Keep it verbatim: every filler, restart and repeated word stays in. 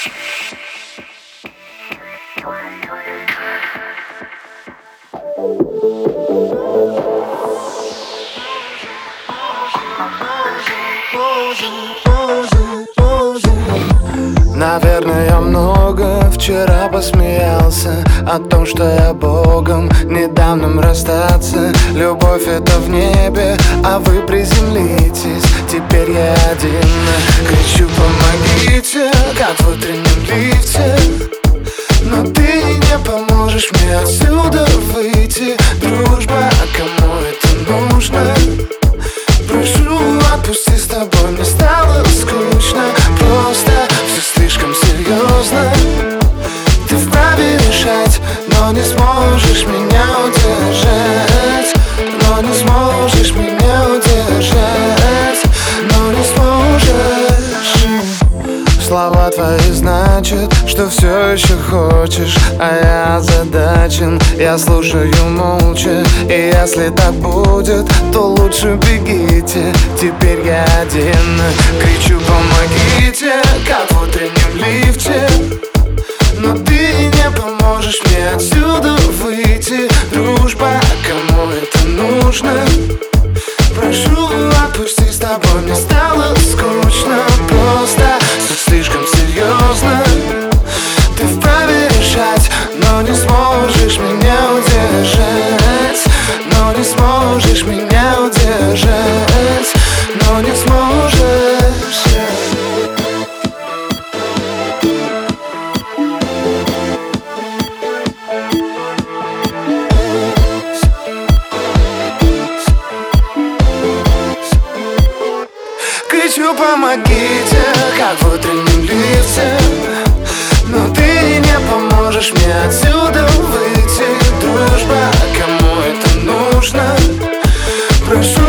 Наверное, я много вчера посмеялся о том, что я богом не дам нам расстаться. Любовь это в небе, а вы приземлитесь. Теперь я один, кричу помогите, как в утреннем лифте. Но ты не поможешь мне отсюда выйти. Дружба, а кому это нужно? Прошу, отпусти, с тобой мне стало скучно. Просто все слишком серьезно. Ты вправе решать, но не сможешь меня удержать. Но не сможешь меня удержать. Но не сможешь. Слова твои значат, что все еще хочешь, а я озадачен, я слушаю молча. И если так будет, то лучше бегите. Теперь я один, кричу помогите, как в утреннем лифте. Но ты не поможешь мне отсюда выйти. Дружба, кому это нужно? Прошу, отпусти, с тобой мне стало скучно. Просто все слишком серьезно. Ты вправе решать, но не сможешь меня удержать. Но не сможешь меня удержать. Но не сможешь. Кричу помогите, как в утреннем лифте. Но ты не поможешь мне отсюда выйти. Дружба, кому это нужно? Прошу,